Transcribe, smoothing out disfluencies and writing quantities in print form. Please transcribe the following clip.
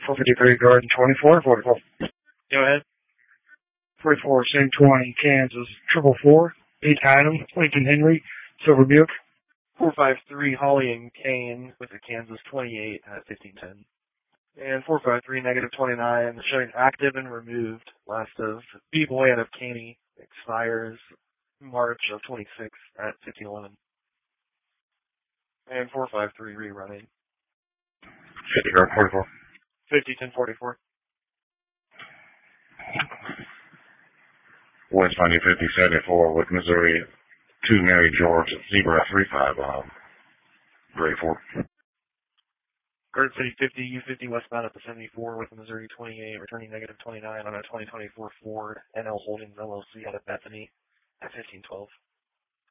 453 Garden 24, 44. Go ahead. 44, same 20, Kansas. 444, 8 Adam, Lincoln Henry, Silver Buick. 453 Holly and Kane with a Kansas 28 at 1510. And 453 negative 29 showing active and removed. Last of B-Boy out of Caney expires March of 26 at 1511. And 453 rerunning. 50 Guard 44. 50 1044. West 50 74 with Missouri 2 Mary George Zebra 35 grade 4. Garden City 50 U50 westbound at the 74 with Missouri 28 returning negative 29 on a 2024 Ford NL Holdings LLC out of Bethany at 1512.